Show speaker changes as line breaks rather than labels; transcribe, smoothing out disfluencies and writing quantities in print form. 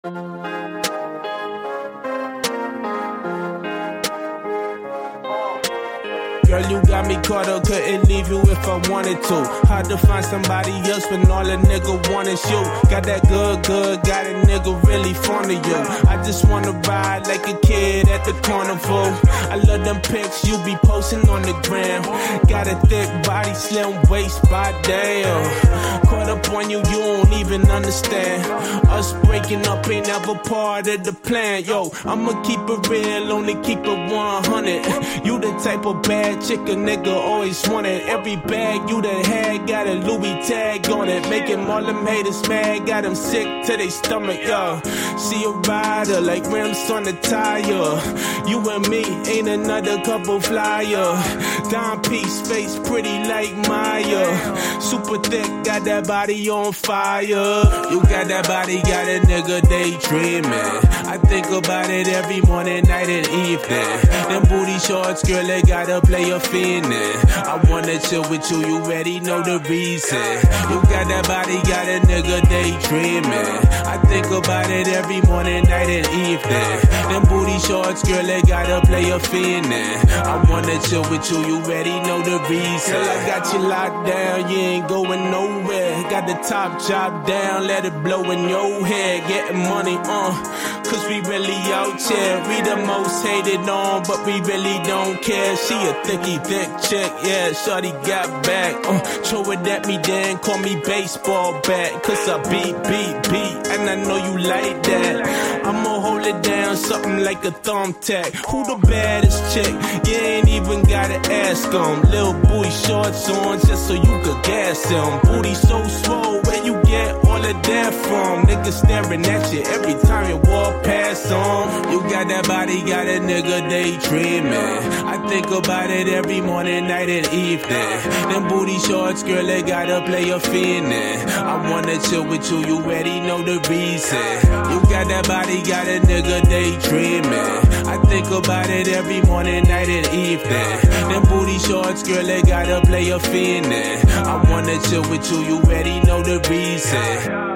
Girl, you got me caught up, couldn't leave you if I wanted to. Hard to find somebody else when all a nigga want is you. Got that good, got a nigga really fond of you. I just wanna ride like a kid at the carnival. I love them pics you be posting on the gram. Got a thick body, slim waist, by damn. Caught up on you, you don't even understand. Us breaking up ain't never part of the plan. Yo, I'ma keep it real, only keep it 100. You the type of bad chick a nigga always wanted. Every bag you done had got a Louis tag on it. Making all them haters mad, got them sick to their stomach, yo. See a rider like rims on the tire. You and me ain't another couple flyer. Dime piece, face pretty like Maya. Super thick, got that body on fire. You got that body, got a nigga daydreaming. I think about it every morning, night and evening. Them booty shorts, girl, they gotta play a feeling. I wanna chill with you, you already know the reason. You got that body, got a nigga daydreaming. I think about it every morning, night and evening. Them booty shorts, girl, they gotta play a feeling. I wanna chill with you, you already know the reason. Girl, I got you locked down, you ain't going nowhere. Got the top chopped down, let it blow in your head. Getting money cause we really out here. We the most hated on, but we really don't care. She a thick chick, yeah, shorty got back. Throw it at me then, call me baseball bat. Cause I beat, and I know you like that. I'ma hold it down, something like a thumbtack. Who the baddest chick? You ain't even gotta ask them. Little booty shorts on, just so you could gas them. Booty so swole, where you get all of that from? Niggas staring at you every time you walk past them. You got that body, got a nigga daydreaming. I think about it every morning, night and evening. Them booty shorts, girl, they gotta play a feeling. I wanna chill with you, you already know the reason. You got that body, got a nigga daydreaming. I think about it every morning, night and evening. Them booty shorts, girl, they gotta play a feeling. I wanna chill with you, you already know the reason.